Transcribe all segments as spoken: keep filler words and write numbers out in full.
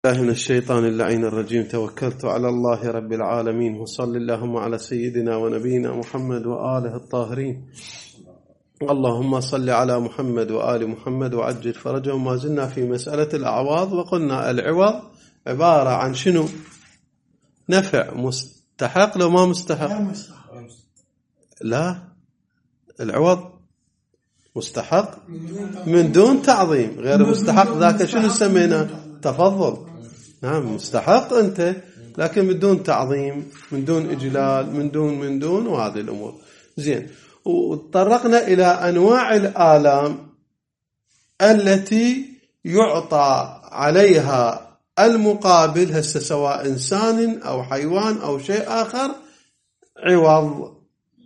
من الشيطان اللعين الرجيم. توكلت على الله رب العالمين، وصل اللهم على سيدنا ونبينا محمد وآله الطاهرين. اللهم صل على محمد وآل محمد وعجل فرجهم. ما زلنا في مسألة الأعواض، وقلنا العوض عبارة عن شنو؟ نفع مستحق لو ما مستحق؟ لا، العوض مستحق من دون تعظيم، غير مستحق ذاك شنو سمينا؟ تفضل. نعم، مستحق أنت لكن من دون تعظيم، من دون إجلال، من دون من دون وهذه الأمور. زين، وتطرقنا إلى أنواع الآلام التي يعطى عليها المقابل، هسه سواء إنسان أو حيوان أو شيء آخر، عوض.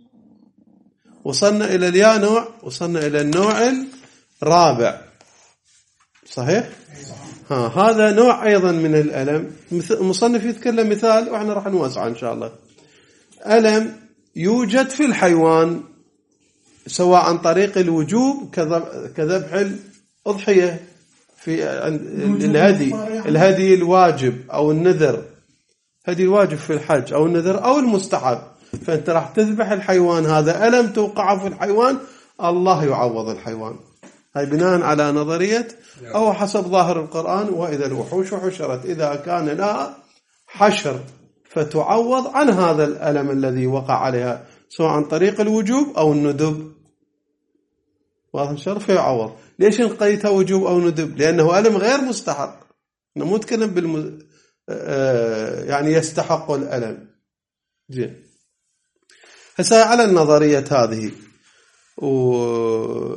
وصلنا إلى اليا نوع، وصلنا إلى النوع الرابع، صحيح؟ ها، هذا نوع أيضا من الألم. المصنف يتكلم مثال وإحنا راح نوسع إن شاء الله. ألم يوجد في الحيوان سواء عن طريق الوجوب كذبح الأضحية في الهدي، الهدي الواجب أو النذر، هدي الواجب في الحج أو النذر أو المستحب، فأنت راح تذبح الحيوان، هذا ألم توقعه في الحيوان، الله يعوض الحيوان. هاي بناء على نظرية أو حسب ظاهر القرآن: وإذا الوحوش حشرت، إذا كان لها حشر فتعوض عن هذا الألم الذي وقع عليها سواء عن طريق الوجوب أو الندب. واضح الشرف يعوض. ليش نقيتها وجوب أو ندب؟ لأنه ألم غير مستحق، مو نتكلم بالم... يعني يستحق الألم. زين، هسه على النظرية هذه، و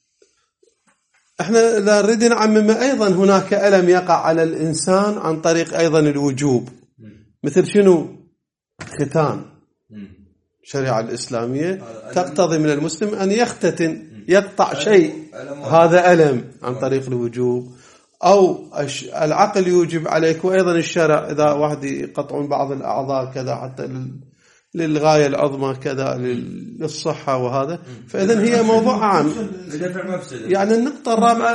احنا لا نريد نعمم أيضا هناك ألم يقع على الإنسان عن طريق أيضا الوجوب، مثل شنو؟ ختان. الشريعة الإسلامية تقتضي من المسلم أن يختتن، يقطع شيء، هذا ألم عن طريق الوجوب. أو العقل يوجب عليك، وأيضا الشرع إذا واحد يقطعون بعض الأعضاء كذا حتى للغاية العظمى كذا للصحة وهذا، فإذن هي موضوع عام. يعني النقطة الرابعة،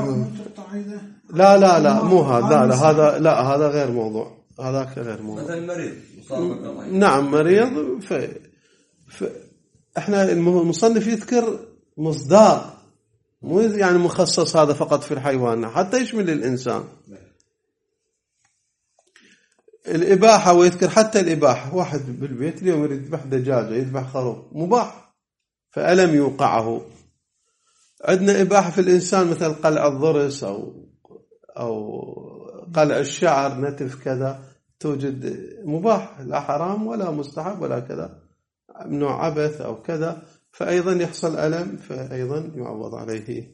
لا لا لا مو هذا، لا لا هذا لا هذا غير موضوع، هذاك غير موضوع. مثلا مريض، نعم مريض، ف... ف... احنا المصنف يذكر مصداق، مو يعني مخصص هذا فقط في الحيوان، حتى يشمل الإنسان. الإباحة، ويذكر حتى الإباحة، واحد بالبيت اليوم يريد يذبح دجاجة، يذبح خروف، مباح، فألم يوقعه. عندنا إباحة في الإنسان مثل قلع الضرس أو أو قلع الشعر، نتف كذا، توجد مباح، لا حرام ولا مستحب ولا كذا، نوع عبث أو كذا، فأيضا يحصل ألم، فأيضا يعوض عليه.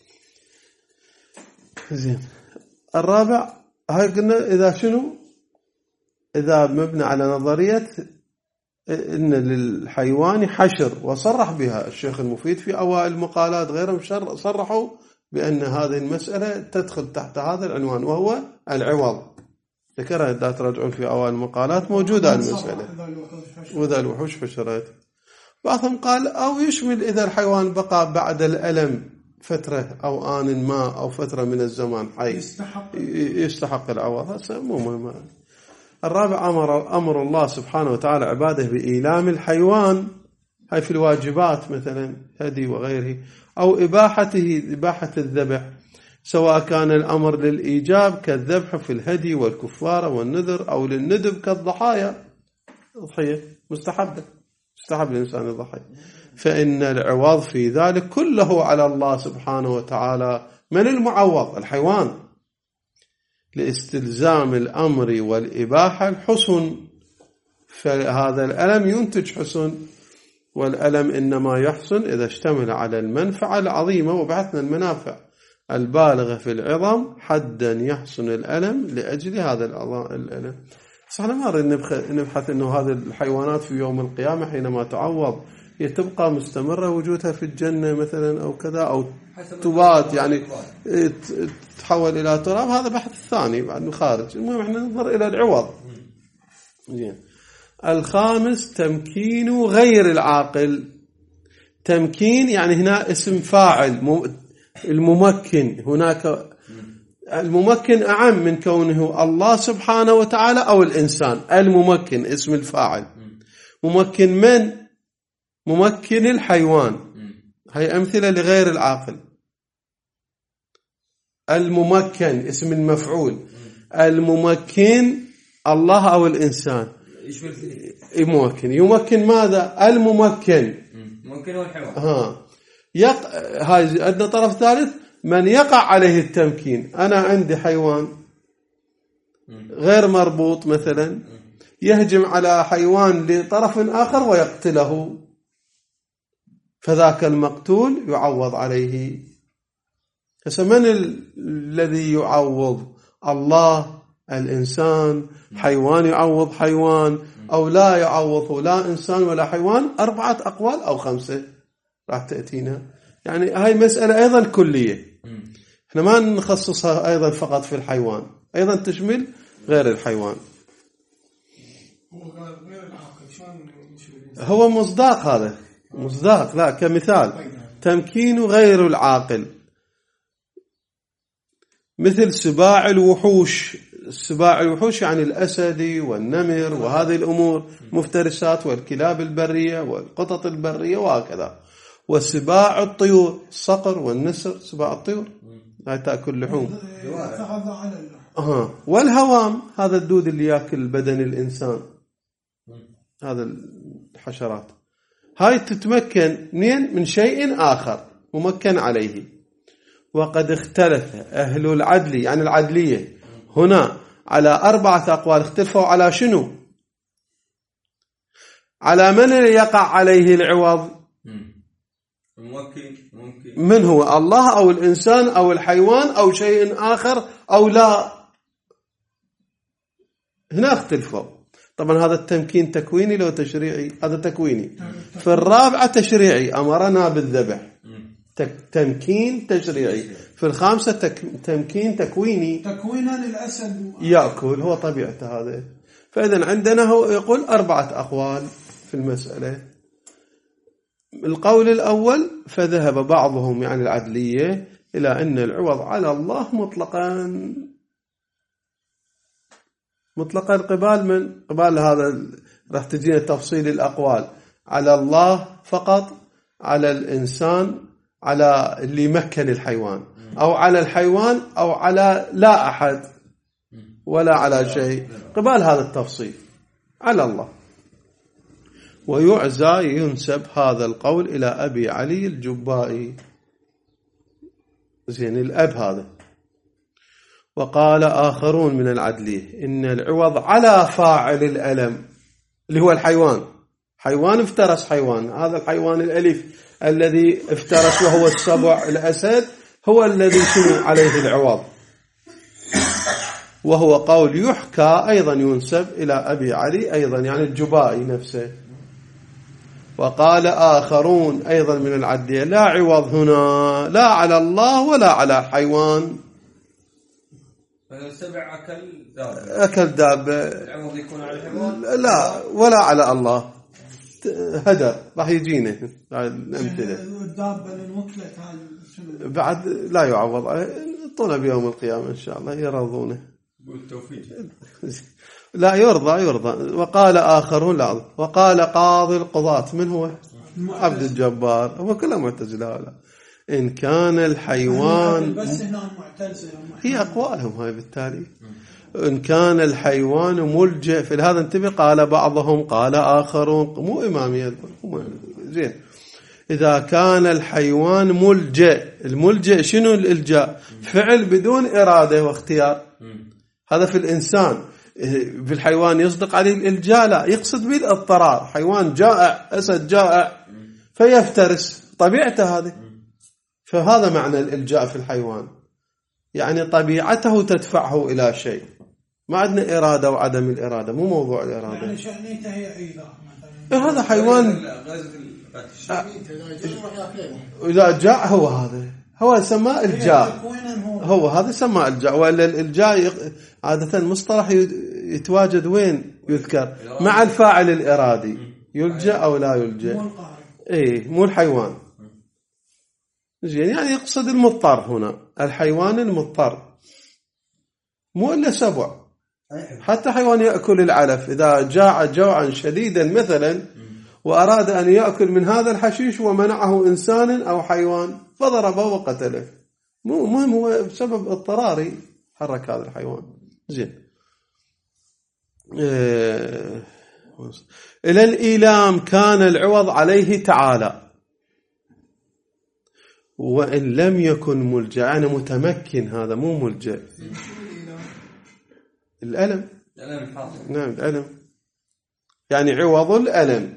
زين، الرابع هاي قلنا إذا شنو؟ إذا مبنى على نظرية إن للحيوان حشر، وصرح بها الشيخ المفيد في أوائل المقالات، غيرهم صرحوا بأن هذه المسألة تدخل تحت هذا العنوان، وهو العوض. ذكرها إذا ترجعون في أوائل المقالات موجودة المسألة، وإذا الوحوش حشرت. بعضهم قال أو يشمل إذا الحيوان بقى بعد الألم فترة أو آن ما أو فترة من الزمان حي يستحق, يستحق العوض. هذا مو مهم. الرابع أمر, أمر الله سبحانه وتعالى عباده بإيلام الحيوان، هاي في الواجبات مثلا هدي وغيره، أو إباحته، إباحة الذبح، سواء كان الأمر للإيجاب كالذبح في الهدي والكفارة والنذر، أو للندب كالضحايا، ضحية مستحبة، مستحب الإنسان الضحية، فإن العوض في ذلك كله على الله سبحانه وتعالى. من المعوض؟ الحيوان، لاستلزام الأمر والإباحة الحسن، فهذا الألم ينتج حسن، والألم إنما يحسن إذا اشتمل على المنفعة العظيمة، وبحثنا المنافع البالغة في العظم حدا يحسن الألم لأجل هذا الألم. صح، ما نريد نبحث إنه هذه الحيوانات في يوم القيامة حينما تعوض هي تبقى مستمرة وجودها في الجنة مثلا أو كذا، أو تبات يعني تحول إلى تراب، هذا بحث ثاني بعد خارج. المهم احنا ننظر إلى العوض. الخامس تمكين غير العاقل. تمكين يعني هنا اسم فاعل، الممكن. هناك الممكن أعم من كونه الله سبحانه وتعالى أو الإنسان. الممكن اسم الفاعل. ممكن من؟ ممكن الحيوان. هي أمثلة لغير العاقل. الممكن اسم المفعول. الممكن الله أو الإنسان. يمكن يمكن ماذا؟ الممكن ممكن هو الحيوان. ها يق... هاي عندنا طرف ثالث من يقع عليه التمكين. أنا عندي حيوان غير مربوط مثلا يهجم على حيوان لطرف آخر ويقتله، فذاك المقتول يعوض عليه. من الذي يعوض؟ الله، الإنسان، حيوان يعوض حيوان أو لا يعوضه لا إنسان ولا حيوان. أربعة أقوال أو خمسة راح تأتينا. يعني هاي مسألة أيضا كلية، احنا ما نخصصها أيضا فقط في الحيوان، أيضا تشمل غير الحيوان. هو مصداق، هذا مصداق لا كمثال. تمكين غير العاقل مثل سباع الوحوش. سباع الوحوش يعني الأسد والنمر وهذه الأمور مفترسات، والكلاب البرية والقطط البرية وهكذا. وسباع الطيور الصقر والنسر، سباع الطيور هاي تأكل لحوم. آه. والهوام هذا الدود اللي يأكل بدن الإنسان، هذا الحشرات. هاي تتمكن منين؟ من شيء آخر ممكن عليه. وقد اختلف أهل العدل يعني العدلية هنا على أربعة أقوال. اختلفوا على شنو؟ على من يقع عليه العوض؟ ممكن ممكن من هو؟ الله أو الإنسان أو الحيوان أو شيء آخر أو لا. هنا اختلفوا. طبعا هذا التمكين تكويني لو تشريعي؟ هذا تكويني. في الرابعة تشريعي، أمرنا بالذبح، تمكين تشريعي. في الخامسة تك... تمكين تكويني، تكوينا للأسد يأكل، هو طبيعته هذا. فإذا عندنا هو يقول أربعة أقوال في المسألة. القول الأول فذهب بعضهم يعني العدلية إلى أن العوض على الله مطلقا مطلقا قبال من قبال هذا. راح تجينا تفصيل الأقوال على الله فقط، على الإنسان، على اللي مكن الحيوان، أو على الحيوان، أو على لا أحد ولا على شيء. قبال هذا التفصيل على الله. ويعزى ينسب هذا القول إلى أبي علي الجبائي، زين الأب هذا. وقال آخرون من العدلية إن العوض على فاعل الألم اللي هو الحيوان. حيوان افترس حيوان، هذا الحيوان الأليف الذي افترس وهو السبع الأسد هو الذي شنو عليه العوض. وهو قول يحكى أيضا ينسب إلى أبي علي أيضا يعني الجبائي نفسه. وقال آخرون أيضا من العدلية لا عوض هنا لا على الله ولا على حيوان. فالسبع أكل دابة، أكل دابة، العوض يكون على الحيوان لا ولا على الله. هدر راح يجينا الأمثلة. الدابة المكلة بعد لا يعوض، طلع بيوم القيامة إن شاء الله يرضونه بالتوفيق. لا يرضى يرضى. وقال آخرون لا. وقال قاضي القضاة من هو؟ عبد الجبار. هو كله معتزلة هؤلاء. إن كان الحيوان بس هنا معتزلة هي أقوالهم هاي بالتالي. إن كان الحيوان ملجئ في هذا انتبه. قال بعضهم قال آخرون مو إمامية زين. إذا كان الحيوان ملجئ، الملجئ شنو الإلجاء؟ فعل بدون إرادة واختيار. هذا في الإنسان. في الحيوان يصدق عليه الإلجاء لا، يقصد به الاضطرار. حيوان جائع، أسد جائع فيفترس، طبيعته هذه. فهذا معنى الإلجاء في الحيوان، يعني طبيعته تدفعه إلى شيء. ما عندنا إرادة وعدم الإرادة، مو موضوع الإرادة. يعني شأنيته هي عيدة مثلا. هذا حيوان إذا جاء هو هذا هو سماء الجاء، هو هذا سماء الجاء. وإلا الجاء عادة مصطلح يتواجد وين؟ يذكر مع الفاعل الإرادي، يلجأ أو لا يلجأ. إيه مو الحيوان. زين يعني يقصد المضطر هنا، الحيوان المضطر. مو إلا سبع. حتى حيوان يأكل العلف إذا جاع جوعا شديدا مثلا وأراد أن يأكل من هذا الحشيش ومنعه إنسان أو حيوان فضربه وقتله، مو مهم هو بسبب اضطراري حرك هذا الحيوان. زين. إيه. إلى الإيلام كان العوض عليه تعالى، وإن لم يكن ملجأ أنا متمكن، هذا مو ملجأ. الألم. الألم حاصل. نعم الألم يعني عوض الألم.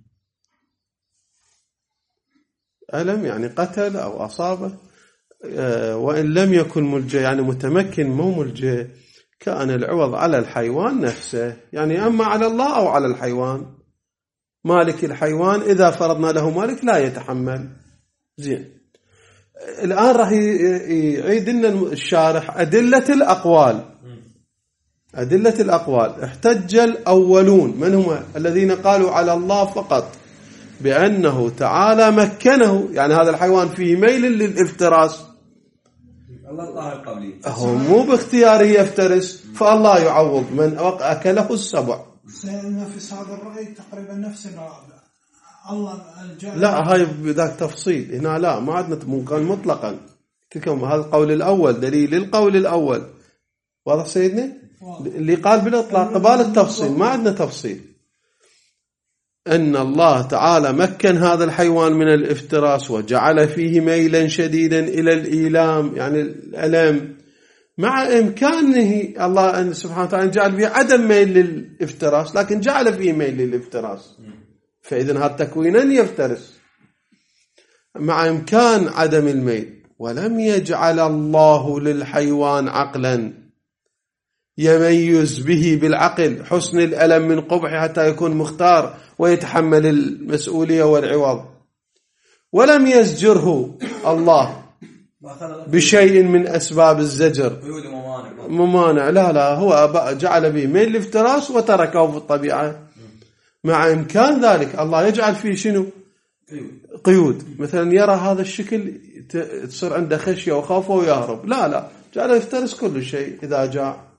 ألم يعني قتل أو أصابه. وإن لم يكن ملجأ يعني متمكن مو ملجأ، كان العوض على الحيوان نفسه، يعني أما على الله أو على الحيوان. مالك الحيوان إذا فرضنا له مالك لا يتحمل. زين. الآن راح يعيد لنا الشارح أدلة الأقوال. أدلة الأقوال. احتج الأولون من هم؟ الذين قالوا على الله فقط بأنه تعالى مكنه، يعني هذا الحيوان فيه ميل للافتراس، الله طاهر قبلي، هو مو باختياره يفترس، فالله يعوض من أكله السبع. سينافس هذا الرأي تقريبا نفس الرابع. الله الجعل لا هاي بذاك تفصيل، هنا لا ما عندنا ممكن مطلقا. تلكم هذا القول الأول دليل القول الأول. واضح سيدنا؟ اللي قال بالإطلاق قبال التفصيل، ما عندنا تفصيل. أن الله تعالى مكن هذا الحيوان من الافتراس وجعل فيه ميلا شديدا إلى الإيلام يعني الألم، مع إمكانه الله أن سبحانه وتعالى جعل فيه عدم ميل للافتراس، لكن جعل فيه ميل للافتراس، فإذن هذا تكوينا يفترس مع إمكان عدم الميل. ولم يجعل الله للحيوان عقلا يميز به بالعقل حسن الألم من قبح حتى يكون مختار ويتحمل المسؤولية والعوض. ولم يزجره الله بشيء من أسباب الزجر ممانع، لا لا هو جعل به ميل الافتراس وتركه في الطبيعة، مع إمكان ذلك الله يجعل فيه شنو؟ قيود. مثلا يرى هذا الشكل تصير عنده خشية وخوفه ويهرب، لا لا جعل يفترس كل شيء إذا جاء.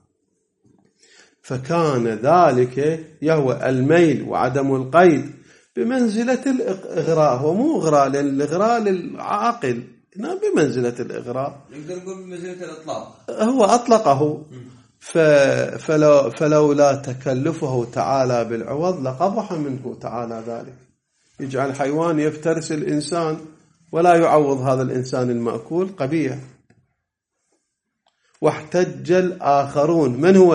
فكان ذلك يهوى الميل وعدم القيد بمنزلة الإغراء. هو مو إغراء للإغراء للعاقل، هنا بمنزلة الإغراء، نقدر نقول بمنزلة الإطلاق، هو أطلقه. فلو فلولا تكلفه تعالى بالعوض لقبح منه تعالى ذلك، يجعل حيوان يفترس الإنسان ولا يعوض هذا الإنسان المأكول، قبيح. واحتج الآخرون من هو؟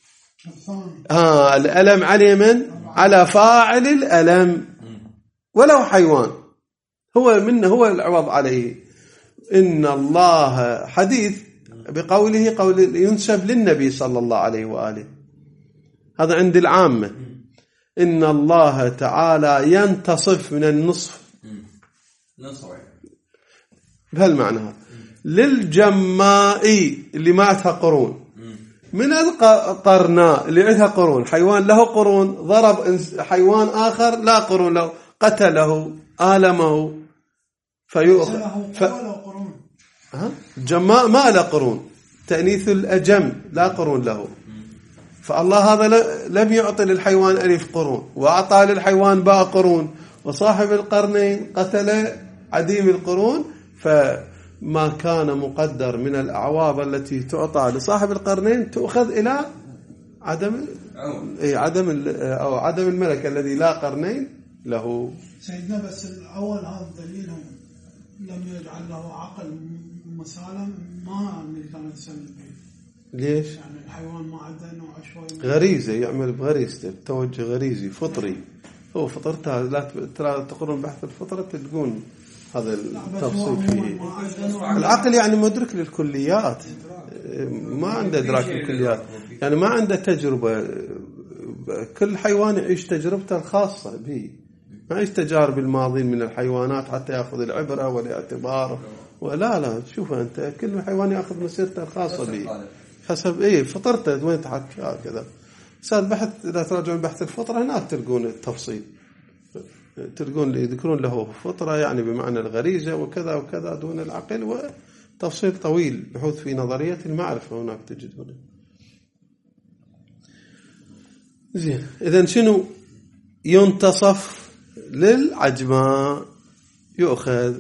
آه الألم على من؟ على فاعل الألم ولو حيوان، هو منه هو العوض عليه. إن الله حديث بقوله قول ينسب للنبي صلى الله عليه وآله، هذا عند العامة. إن الله تعالى ينتصف من النصف بهالمعنى للجماء اللي ما عندها قرون، من القرناء اللي عندها قرون. حيوان له قرون ضرب حيوان آخر لا قرون له، قتله آلمه فيؤخذ ف... ها؟ جماء ما له قرون، تأنيث الأجم لا قرون له. فالله هذا لم يعطي للحيوان ألف قرون وأعطى للحيوان باء قرون، وصاحب القرنين قتل عديم القرون. فما كان مقدر من الأعواب التي تعطى لصاحب القرنين تؤخذ إلى عدم أي عدم أو عدم الملك الذي لا قرنين له. سيدنا بس الأول هذا دليلهم لم يجعل له عقل مسالم، ما نقدر نسلم به. ليش؟ يعني الحيوان ما عنده نوع شوي غريزة، يعمل بغريزته، توجه غريزي فطري، هو فطرته. لا ترى تقرون بحث الفطرة تلقون هذا التفصيل فيه. العقل يعني مدرك للكليات، ما عنده إدراك للكليات، يعني ما عنده تجربة. كل حيوان يعيش تجربته الخاصة به، ما يعيش تجارب الماضين من الحيوانات حتى يأخذ العبرة والاعتبار. ولا لا شوف أنت كل حيوان يأخذ مسيرته الخاصة به حسب إيه فطرته وين تحكي كذا. ساد بحث إذا تراجعون بحث الفطرة هناك تلقون التفصيل، تلقون يذكرون له فطرة يعني بمعنى الغريزة وكذا وكذا دون العقل، وتفصيل طويل بحوث في نظرية المعرفة هناك تجدونه. زين إذن شنو ينتصف للعجماء؟ يؤخذ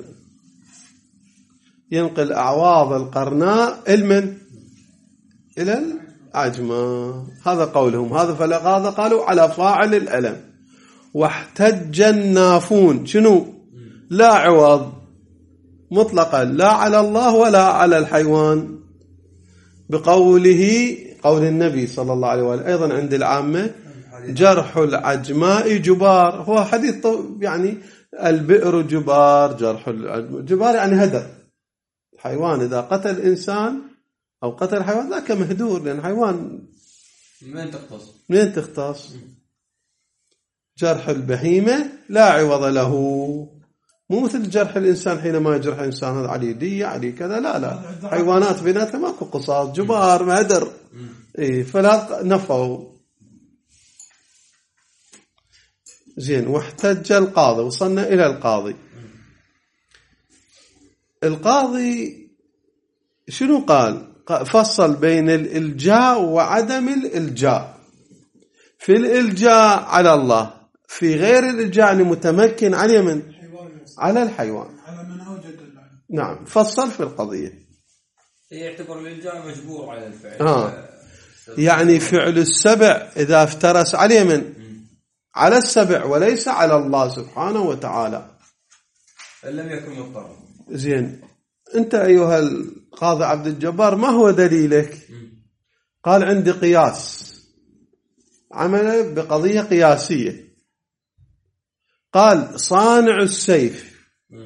ينقل أعواض القرناء المن إلى العجماء. هذا قولهم. هذا فلهذا قالوا على فاعل الألم. واحتج النافون شنو؟ لا عوض مطلقا لا على الله ولا على الحيوان، بقوله قول النبي صلى الله عليه وآله أيضا عند العامة جرح العجماء جبار. هو حديث يعني البئر جبار، جرح العجماء جبار يعني هدر. الحيوان إذا قتل إنسان أو قتل حيوان ذاك مهدور، لأن حيوان من تختص من تختص. جرح البهيمة لا عوض له، مو مثل جرح الإنسان حينما يجرح إنسان هذا عليه دية عليه كذا، لا لا حيوانات بيناتها ماكو قصاص، جبار مهدر. إيه فلا نفوا. زين واحتج القاضي. وصلنا إلى القاضي. القاضي شنو قال؟ فصل بين الإلجاء وعدم الإلجاء. في الإلجاء على الله، في غير الإلجاء متمكن على من؟ على الحيوان، على من أوجد الله. نعم فصل في القضية. يعتبر الإلجاء مجبور على الفعل. آه. يعني فعل السبع إذا افترس على من؟ على السبع وليس على الله سبحانه وتعالى، إن لم يكن مضطرا. زين أنت أيها القاضي عبد الجبار ما هو دليلك؟ قال عندي قياس، عمل بقضية قياسية. قال صانع السيف،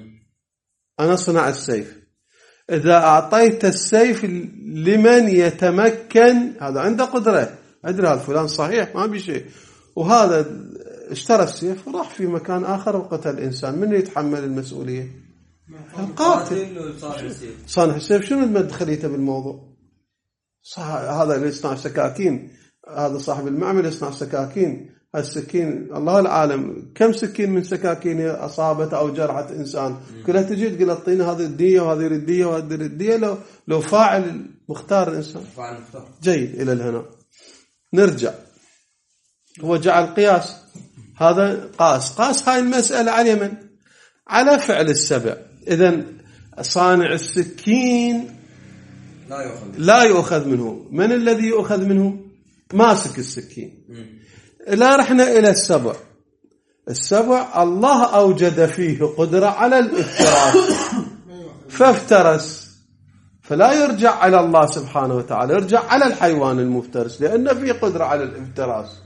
أنا صنع السيف، إذا أعطيت السيف لمن يتمكن هذا عنده قدرة، أدري هذا فلان صحيح ما بشيء، وهذا اشترى السيف وراح في مكان آخر وقتل إنسان، من يتحمل المسؤولية؟ القاتل. صانع السيف شنو مدخليته بالموضوع؟ هذا اللي يصنع سكاكين، هذا صاحب المعمل يصنع سكاكين، السكين الله العالم كم سكين من سكاكين أصابت أو جرحت إنسان، كلها تجي تقول اعطينا هذه الدية وهذه الدية وهذه الدية. لو لو فاعل مختار الإنسان جيد إلى الهنا. نرجع، هو جعل قياس، هذا قاس قاس هاي المسألة على من؟ على فعل السبع. إذن صانع السكين لا يؤخذ لا يؤخذ منه. من الذي يؤخذ منه؟ ماسك السكين. لا رحنا إلى السبع. السبع الله أوجد فيه قدرة على الافتراس فافترس، فلا يرجع على الله سبحانه وتعالى، يرجع على الحيوان المفترس لأنه فيه قدرة على الافتراس.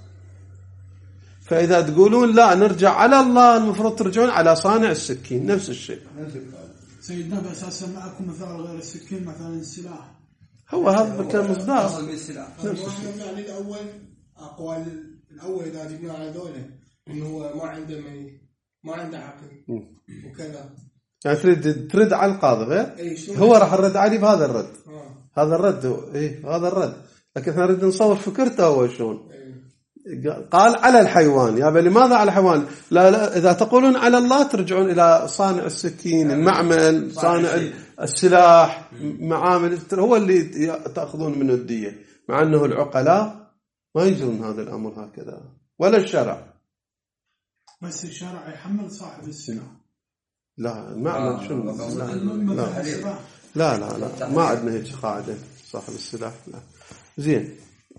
فإذا تقولون لا نرجع على الله، المفروض ترجعون على صانع السكين، نفس الشيء. سيدنا بس أسمع معكم مثال غير السكين، مثلا السلاح، هو هذا كان مصداق. يعني الأول أقوال الأول إذا جبنا على دولة إنه هو ما عنده ما عنده عقل وكذا، يعني تريد ترد على القاضي غير هو راح الرد عليه بهذا الرد. آه. هذا الرد إيه هذا الرد، لكن احنا نريد نصور فكرته هو شلون. قال على الحيوان، يا بل لماذا على الحيوان؟ لا, لا إذا تقولون على الله ترجعون إلى صانع السكين، المعمل، صانع السلاح، معامل، هو اللي تأخذون منه الدية، مع أنه العقلاء ما يجرون هذا الأمر هكذا ولا الشرع. بس الشرع يحمل صاحب السلاح. لا المعمل شنو؟ لا لا لا لا, لا. ما عندنا هيك قاعدة صاحب السلاح. لا زين،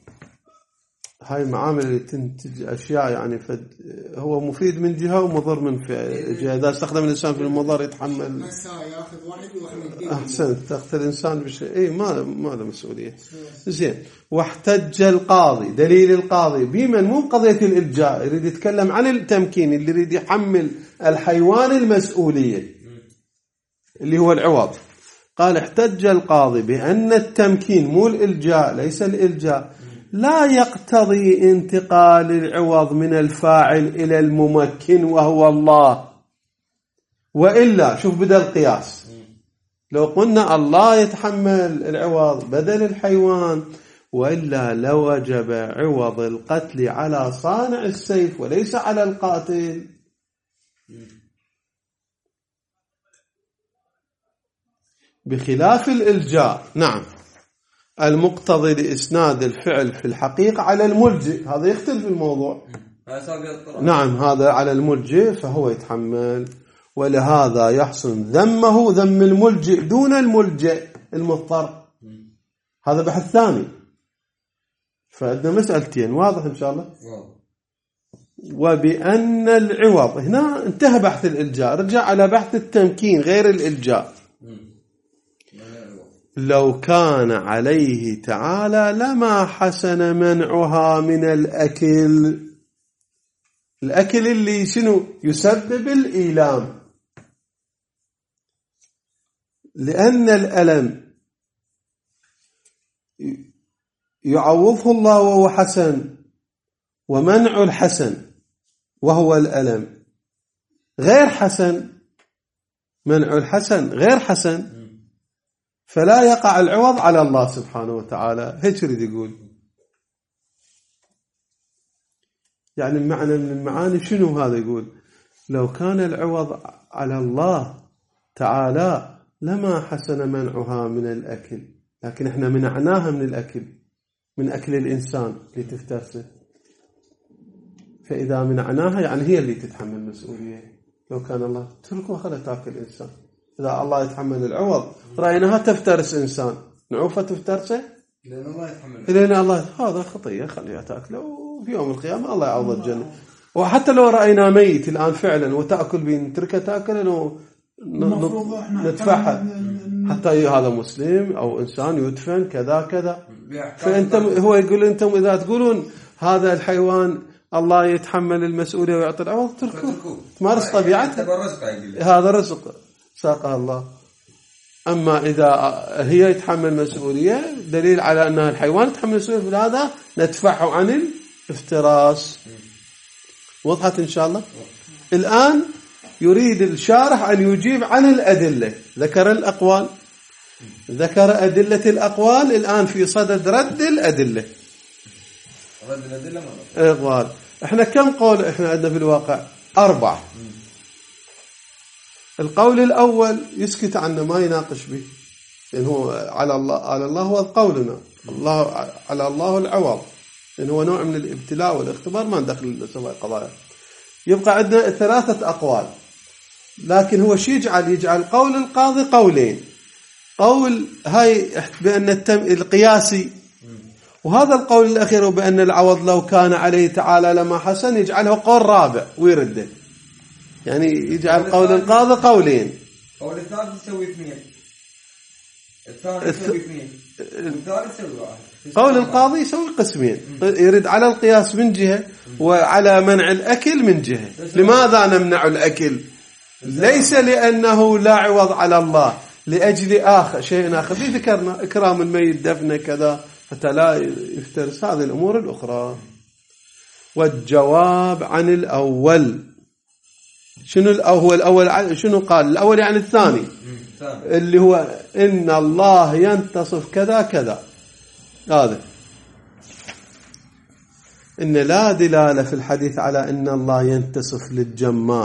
هاي المعامل اللي تنتج أشياء يعني فد هو مفيد من جهة ومضر من جهة. إذا استخدم الإنسان في المضر يتحمل. يأخذ واحد ويحمل. أحسن، تقتل الإنسان بشيء إيه ما ما له مسؤولية. زين، واحتج القاضي، دليل القاضي بمن؟ مو قضية الإلجاء، يريد يتكلم عن التمكين اللي يريد يحمل الحيوان المسؤولية اللي هو العوض. قال احتج القاضي بأن التمكين مو الإلجاء، ليس الإلجاء، لا يقتضي انتقال العوض من الفاعل إلى الممكن وهو الله. وإلا شوف بدل القياس، لو قلنا الله يتحمل العوض بدل الحيوان، وإلا لوجب عوض القتل على صانع السيف وليس على القاتل. بخلاف الإلجاء. نعم، المقتضي لإسناد الفعل في الحقيقة على الملجئ، هذا يختلف الموضوع. نعم هذا على الملجئ فهو يتحمل، ولهذا يحسن ذمه ذم الملجئ دون الملجئ المضطر. هذا بحث ثاني. فعندنا مسألتين واضح إن شاء الله. وبأن العوض، هنا انتهى بحث الإلجاء، رجع على بحث التمكين غير الإلجاء. لو كان عليه تعالى لما حسن منعها من الأكل. الأكل اللي شنو يسبب الإيلام، لأن الألم يعوضه الله وهو حسن، ومنع الحسن وهو الألم غير حسن، منع الحسن غير حسن، فلا يقع العوض على الله سبحانه وتعالى. هيك يريد يقول. يعني المعنى من المعاني شنو هذا؟ يقول لو كان العوض على الله تعالى لما حسن منعها من الأكل، لكن احنا منعناها من الأكل، من أكل الإنسان اللي تفترسه، فإذا منعناها يعني هي اللي تتحمل المسؤولية. لو كان الله تركوا خلا تاكل الإنسان، إذا الله يتحمل العوض رأيناها تفترس إنسان، نعوفة تفترسه لأن الله يتحمل، لأن الله هذا خطية خليها تأكله، وفي يوم القيامة الله يعوض الجنة. وحتى لو رأينا ميت الآن فعلا وتأكل بين تركه تأكل ندفعها، حتى هذا مسلم أو إنسان يدفن كذا كذا. فأنتم هو يقول أنتم إذا تقولون هذا الحيوان الله يتحمل المسؤولية ويعطي العوض، تركوه تمارس طبيعته، هذا رزق ساقها الله. أما إذا هي يتحمل مسؤولية دليل على أن الحيوان يتحمل مسؤولية، فهذا ندفعه عن الافتراس. وضحت إن شاء الله. الآن يريد الشارح أن يجيب عن الأدلة، ذكر الأقوال، ذكر أدلة الأقوال، الآن في صدد رد الأدلة. رد الأدلة أقوال. إحنا كم قول إحنا عندنا في الواقع؟ أربعة. القول الأول يسكت عنه ما يناقش به، لأنه هو على الله، على الله هو قولنا، الله على الله العوض، لأنه هو نوع من الابتلاء والاختبار، ما ندخل سواء قضايا. يبقى عندنا ثلاثة أقوال، لكن هو شي يجعل يجعل قول القاضي قولين. قول هاي بأن التم القياسي، وهذا القول الأخير بأن العوض لو كان عليه تعالى لما حسن، يجعله قول رابع ويرده، يعني يجعل قول القاضي قولين. قول الثالث يسوي اثنين، الثاني يسوي اثنين، والثالث يسوي واحد. قول القاضي يسوي قسمين، يرد على القياس من جهة وعلى منع الأكل من جهة. لماذا نمنع الأكل؟ ليس لأنه لا عوض على الله، لأجل آخر شيء آخر اللي ذكرنا، إكرام الميت، دفنه كذا، حتى لا يفترس هذه الأمور الأخرى. والجواب عن الأول شنو الأول؟ الأول شنو قال؟ الأول يعني الثاني اللي هو إن الله ينتصف كذا كذا. هذا إن لا دلالة في الحديث على إن الله ينتصف للجماع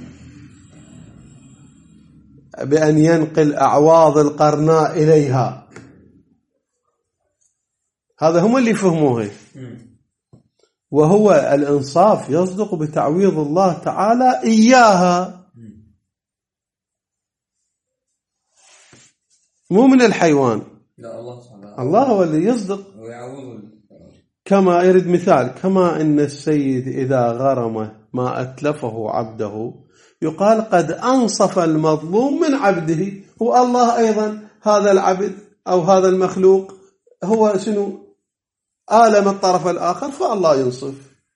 بأن ينقل أعواض القرناء إليها. هذا هم اللي فهموه. وهو الإنصاف يصدق بتعويض الله تعالى إياها، مو من الحيوان. لا الله سبحانه الله هو اللي يصدق ويعوض. كما يرد مثال، كما إن السيد إذا غرم ما أتلفه عبده يقال قد أنصف المظلوم من عبده. هو الله أيضا هذا العبد أو هذا المخلوق هو شنو؟ آلم الطرف الآخر، فالله ينصف.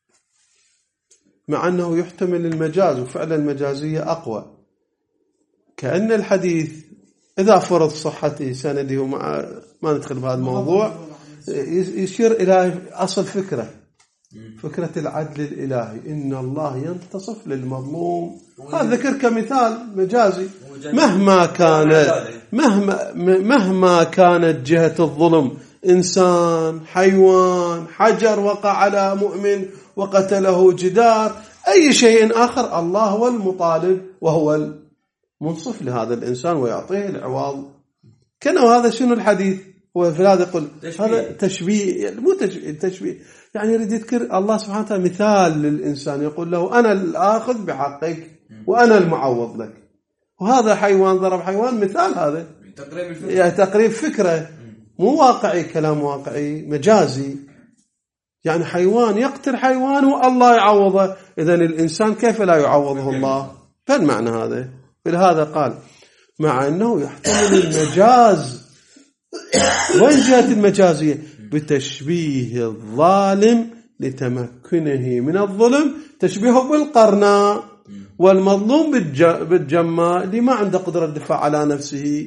مع أنه يحتمل المجاز، وفعلا المجازية أقوى. كأن الحديث إذا فرض صحته سنده، ومع ما ندخل بهذا الموضوع، يشير إلى أصل فكرة، فكرة العدل الإلهي، إن الله ينتصف للمظلوم. هذا ذكر كمثال مجازي. مهما كان مهما مهما كانت جهة الظلم، إنسان، حيوان، حجر وقع على مؤمن وقتله جدار، أي شيء آخر، الله هو المطالب وهو المنصف لهذا الإنسان ويعطيه العوض. كانوا هذا شنو الحديث؟ هو في هذا يقول تشبيه. هذا تشبيه، يعني مو تشبيه, تشبيه يعني يريد يذكر الله سبحانه وتعالى مثال للإنسان، يقول له أنا الآخذ بحقك وأنا المعوض لك. وهذا حيوان ضرب حيوان، مثال هذا تقريب الفكرة. يعني تقريب فكرة، مو واقعي، كلام واقعي مجازي. يعني حيوان يقتل حيوان والله يعوضه، إذن الإنسان كيف لا يعوضه الله؟ فالمعنى هذا. فلهذا قال مع أنه يحتمل المجاز. وين جهة المجازية؟ بتشبيه الظالم لتمكنه من الظلم، تشبيهه بالقرناء، والمظلوم بالجماء اللي ما عنده قدرة الدفاع على نفسه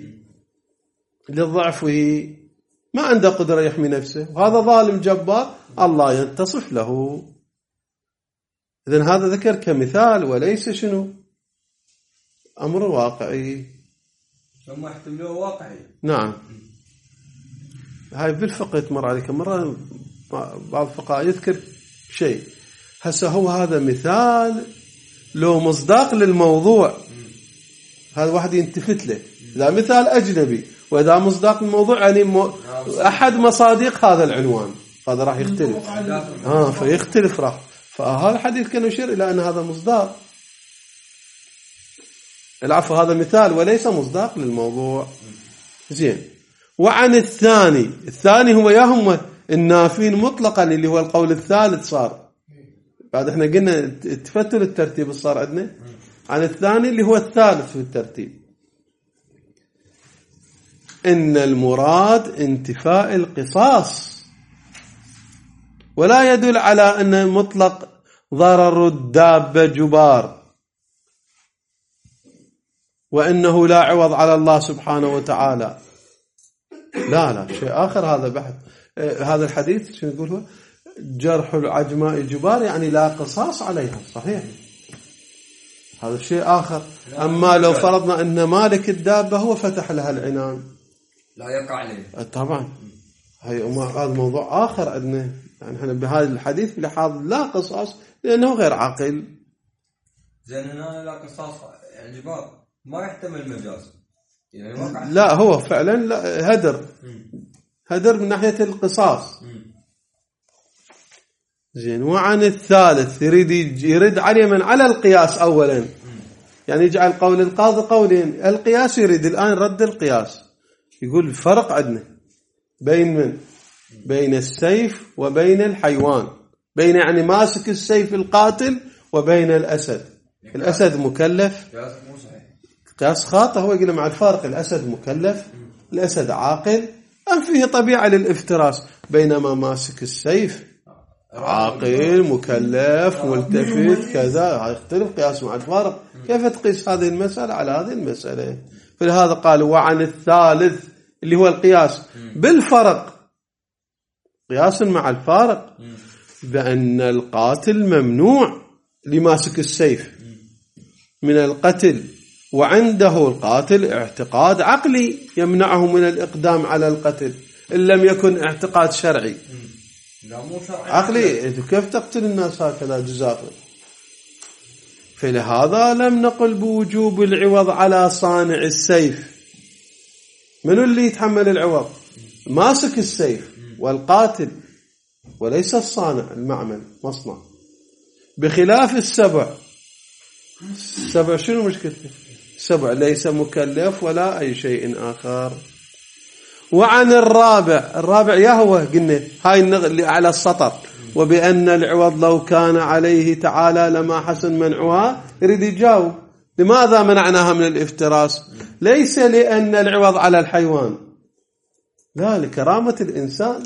لضعفه، ما عنده قدرة يحمي نفسه، وهذا ظالم جبار الله ينتصف له. إذن هذا ذكر كمثال وليس شنو أمر واقعي. ثم احتمله واقعي. نعم. هاي بالفقه تمر عليك مرة بعض الفقهاء يذكر شيء، هسه هو هذا مثال لو مصداق للموضوع، هذا واحد ينتفت له. إذا مثال أجنبي وإذا مصداق للموضوع يعني مو أحد مصادق هذا العنوان، هذا راح يختلف. آه فيختلف راح. فهذا الحديث كان يشير إلى أن هذا مصداق، العفو هذا مثال وليس مصداق للموضوع. زين. وعن الثاني، الثاني هو يهم النافين مطلقا اللي هو القول الثالث صار بعد احنا قلنا تفتل الترتيب صار عندنا. عن الثاني اللي هو الثالث في الترتيب، إن المراد انتفاء القصاص، ولا يدل على أن مطلق ضرر الدابة جبار، وأنه لا عوض على الله سبحانه وتعالى. لا لا شيء آخر هذا بحث. هذا الحديث شنو يقول هو؟ جرح العجماء جبار، يعني لا قصاص عليها، صحيح، هذا شيء آخر. أما لو فرضنا أن مالك الدابة هو فتح لها العنان لا يقع عليه طبعا، هذا موضوع آخر عندنا. يعني احنا بهذا الحديث بلحاظ لا قصاص لأنه غير عاقل. زين هنا لا قصاص يعني جبار ما يحتمل مجاز، يعني واقع. لا هو فعلا لا هدر هدر من ناحية القصاص. زين. وعن الثالث يريد يرد عليه من على القياس أولا، يعني يجعل قول القاضي قولين. القياس يريد الآن رد القياس، يقول الفرق عندنا بين من بين السيف وبين الحيوان، بين يعني ماسك السيف القاتل وبين الأسد. الأسد مكلف، قياس خاطئ. هو يقول مع الفارق، الأسد مكلف، الأسد عاقل، أم فيه طبيعة للافتراس، بينما ماسك السيف عاقل مكلف ملتفت كذا. يختلف قياس مع الفارق. كيف تقيس هذه المسألة على هذه المسألة؟ فلهذا قال وعن الثالث اللي هو القياس بالفرق، قياس مع الفارق، بأن القاتل ممنوع لماسك السيف من القتل، وعنده القاتل اعتقاد عقلي يمنعه من الإقدام على القتل إن لم يكن اعتقاد شرعي. لا مو شرعي عقلي. كيف تقتل الناس هكذا جزافا؟ فلهذا لم نقل بوجوب العوض على صانع السيف. من اللي يتحمل العوض؟ ماسك السيف والقاتل، وليس الصانع المعمل مصنع. بخلاف السبع، السبع شنو مشكلته؟ السبع ليس مكلف ولا أي شيء آخر. وعن الرابع، الرابع يا هو قلنا هاي اللي على السطر، وبأن العوض لو كان عليه تعالى لما حسن منعها. يريد يجاوب لماذا منعناها من الافتراس؟ ليس لأن العوض على الحيوان، لا، لكرامة الإنسان،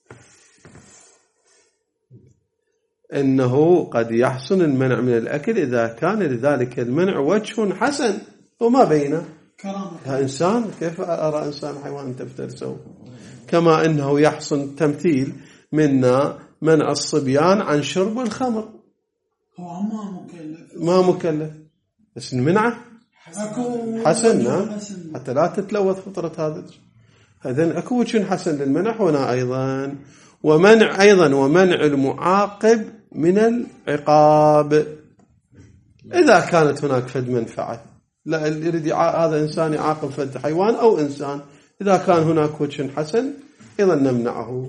إنه قد يحسن المنع من الأكل إذا كان لذلك المنع وجه حسن وما بينه. يا إنسان كيف أرى إنسان حيوان تفترسه؟ كما إنه يحسن تمثيل منا منع الصبيان عن شرب الخمر. هو ما مكلف، ما مكلف، بس منعه حسن، نعم، حتى لا تتلوث فطرة هذا. هذا أكو وجه حسن للمنع هنا أيضا. ومنع أيضا ومنع المعاقب من العقاب إذا كانت هناك فد منفعة. لا يريد هذا إنسان يعاقب فد حيوان أو إنسان إذا كان هناك وجه حسن أيضا نمنعه.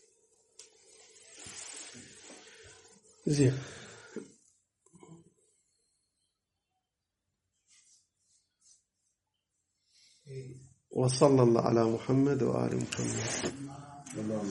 زين. وصلى الله على محمد وآل محمد.